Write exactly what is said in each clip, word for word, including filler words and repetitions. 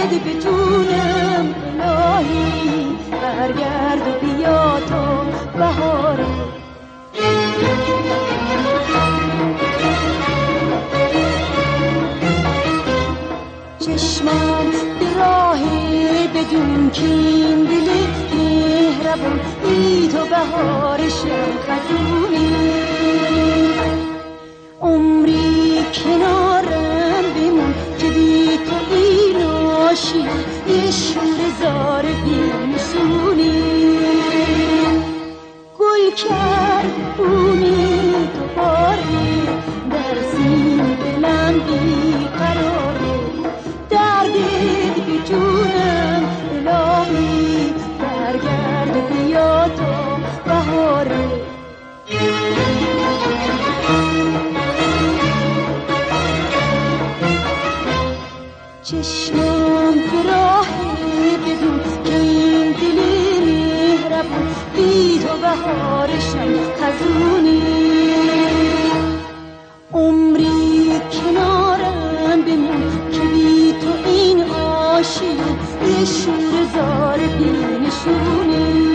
دردید به جونم الهی، برگرد و بیا تا بهاره. چشمم به راهی بدون کین، دل مهربون بی تو بهارشم خزونی. عمری کنارم بمون که بی تو این عاشی یه شور زار بی نشونی. گل کرد بونی دوباره در سین دلم بی قراره. دردید به جونم الهی، برگرد بیا تا بهاره. چشمم به راهی بدون که این دلی مهربون بی تو بهارشم خزونی. عمری کنارم بمون که بی تو این عاشی یه شور زار بی نشونی.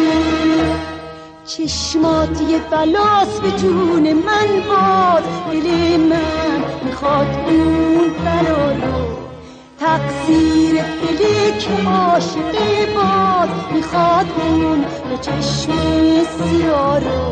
چشمات یه بلاس به جون من باد، دل من میخواد اون بلا رو. تقصیر دلی که عاشقی باد، میخواد اون به چشم سیاه رو.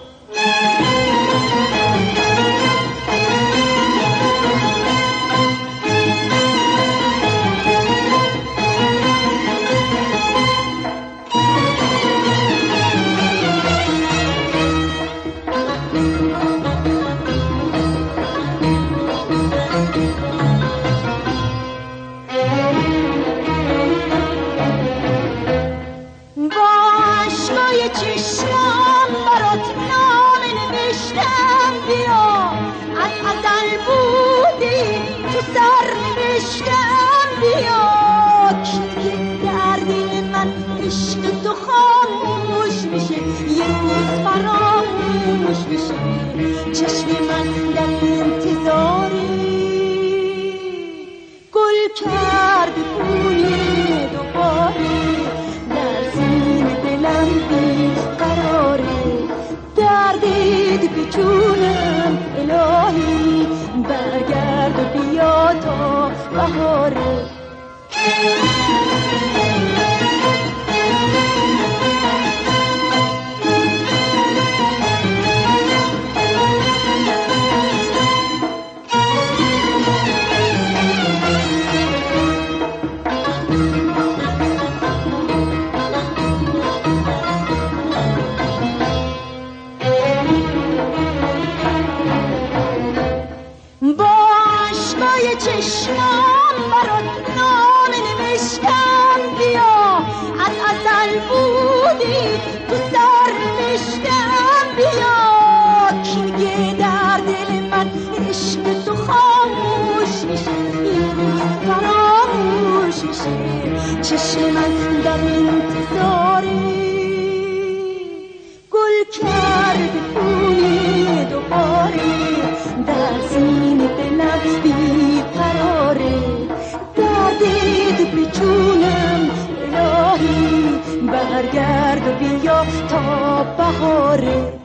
چشمم برات نامه نوشتم بیا، از ازل بودی تو سر نوشتم بیا. که درد من عشق تو خاموش میشه، یه روز فراموش میشه. چشم من در انتظاری گل کرد بونی دوباره در سین دلم بی قراره. دردید به جونم الهی، برگرد و بیا تا بهاره. چشمم برات نامه نوشتم بیا، از ازل بودی تو سر نوشتم بیا. که در دل من عشق تو خاموش میشه، یه روز فراموش میشه. چشم من در انتظاری گل کرد بونی دوباره در سین دلم بی قراره. دردید به جونم الهی، برگرد و بیا تا بهاره.